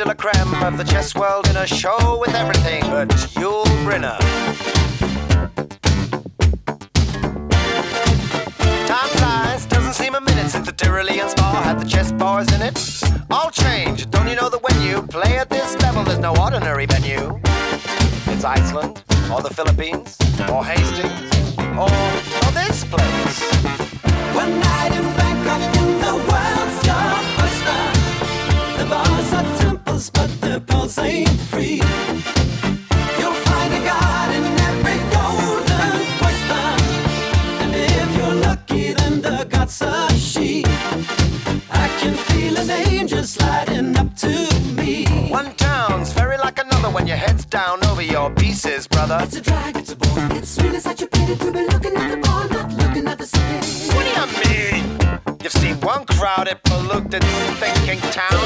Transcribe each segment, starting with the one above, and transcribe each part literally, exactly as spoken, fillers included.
de la creme of the chess world in a show with everything but Yul Brynner. Time flies, doesn't seem a minute since the Tyrolean spa had the chess bars in it. All change, don't you know that when you play at this level, there's no ordinary venue? It's Iceland, or the Philippines, or Hastings, or, or this place. One night in Bangkok in the world's your oyster. The bars are temples, but the pulse ain't free. You'll find a god in every golden oyster. And if you're lucky, then the god's a she. I can feel an angel sliding up to me. One town's very like another when your head's down over your pieces, brother. It's a drag, it's a bore. It's really such a pity to be looking at the bar, not looking at the city. What do you mean? You've seen one crowded, polluted, thinking town.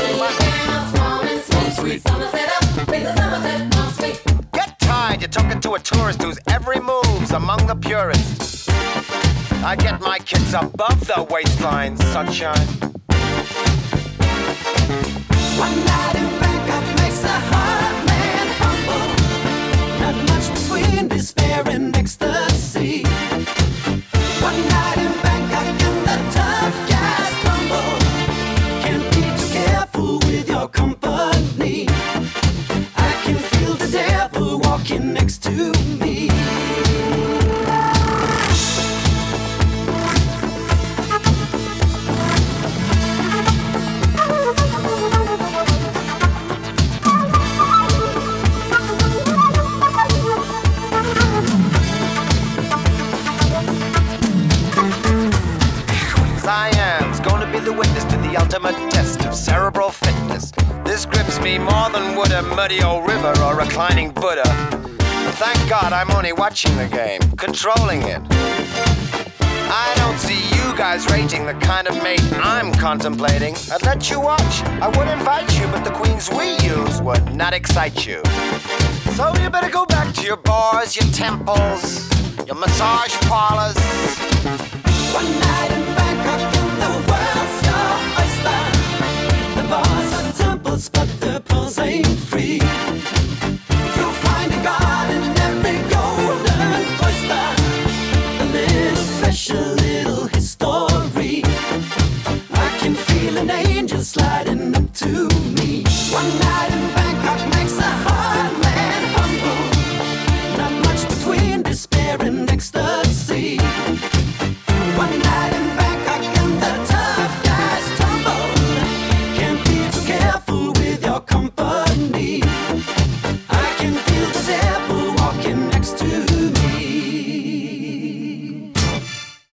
Get tired, you're talking to a tourist whose every move's among the purists. I get my kids above the waistline, sunshine. One night in Bangkok makes a hard man humble. Not much between despair and ecstasy. One night in Bangkok and the tough guys crumble. Can't be too careful with your company. I can feel the devil walking next to me. Siam's gonna be the witness to the ultimate test of cerebral fitness. This grips me more than would a muddy old river or a reclining Buddha. But thank God I'm only watching the game, controlling it. I don't see you guys rating the kind of mate I'm contemplating. I'd let you watch, I would invite you, but the queens we use would not excite you. So you better go back to your bars, your temples, your massage parlors. One night in Bangkok in the world's your oyster. The bars are temples, but the pulse ain't